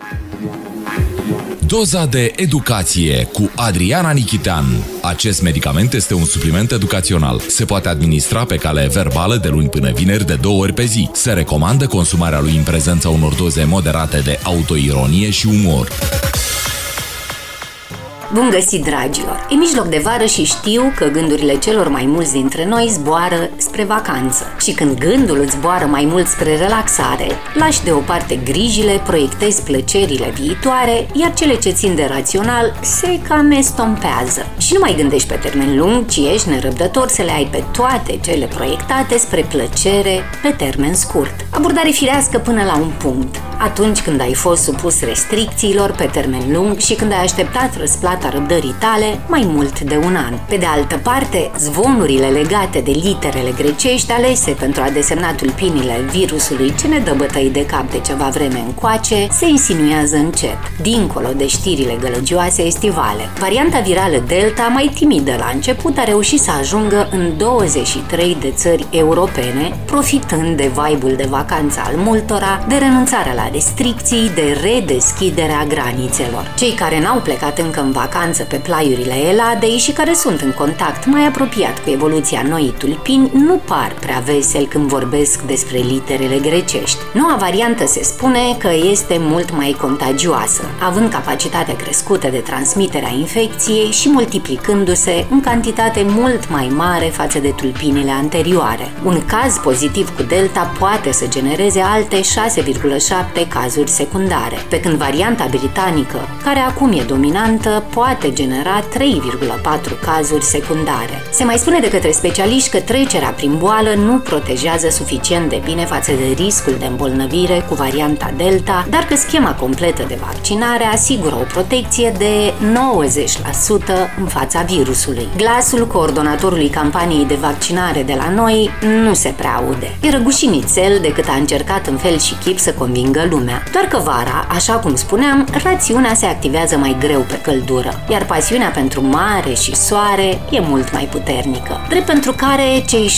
Doza de educație cu Adriana Nichitean. Acest medicament este un supliment educațional. Se poate administra pe cale verbală de luni până vineri de 2 ori pe zi. Se recomandă consumarea lui în prezența unor doze moderate de autoironie și umor. Bun găsit, dragilor! E mijloc de vară și știu că gândurile celor mai mulți dintre noi zboară spre vacanță. Și când gândul îți zboară mai mult spre relaxare, lași deoparte grijile, proiectezi plăcerile viitoare, iar cele ce țin de rațional se cam estompează. Și nu mai gândești pe termen lung, ci ești nerăbdător să le ai pe toate cele proiectate spre plăcere pe termen scurt. Abordare firească până la un punct. Atunci când ai fost supus restricțiilor pe termen lung și când ai așteptat răsplata răbdării tale mai mult de un an. Pe de altă parte, zvonurile legate de literele grecești alese pentru a desemna tulpinile virusului ce ne dă bătăi de cap de ceva vreme încoace se insinuează încet, dincolo de știrile gălăgioase estivale. Varianta virală Delta, mai timidă la început, a reușit să ajungă în 23 de țări europene, profitând de vibe-ul de vacanță al multora, de renunțarea la restricții, de redeschiderea granițelor. Cei care n-au plecat încă în vacanță pe plaiurile Eladei și care sunt în contact mai apropiat cu evoluția noii tulpini nu par prea veseli când vorbesc despre literele grecești. Noua variantă se spune că este mult mai contagioasă, având capacitatea crescută de transmitere a infecției și multiplicându-se în cantitate mult mai mare față de tulpinile anterioare. Un caz pozitiv cu Delta poate să genereze alte 6,7 cazuri secundare, pe când varianta britanică, care acum e dominantă, poate genera 3,4 cazuri secundare. Se mai spune de către specialiști că trecerea prin boală nu protejează suficient de bine față de riscul de îmbolnăvire cu varianta Delta, dar că schema completă de vaccinare asigură o protecție de 90% în fața virusului. Glasul coordonatorului campaniei de vaccinare de la noi nu se prea aude. E răgușinițel de cât a încercat în fel și chip să convingă lumea. Doar că vara, așa cum spuneam, rațiunea se activează mai greu pe căldură, iar pasiunea pentru mare și soare e mult mai puternică. Drept pentru care cei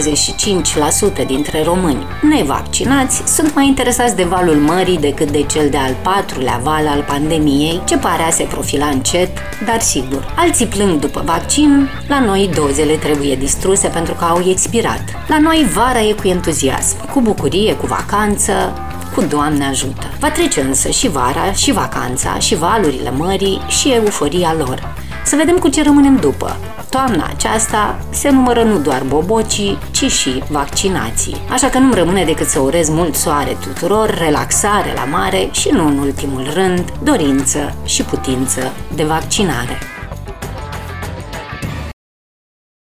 75% dintre români nevaccinați sunt mai interesați de valul mării decât de cel de-al 4-lea val al pandemiei, ce pare a se profila încet, dar sigur. Alții plâng după vaccin, la noi dozele trebuie distruse pentru că au expirat. La noi vara e cu entuziasm, cu bucurie, cu vacanță, cu Doamne ajută. Va trece însă și vara, și vacanța, și valurile mării, și euforia lor. Să vedem cu ce rămânem după. Toamna aceasta se numără nu doar bobocii, ci și vaccinații. Așa că nu-mi rămâne decât să urez mult soare tuturor, relaxare la mare și, nu în ultimul rând, dorință și putință de vaccinare.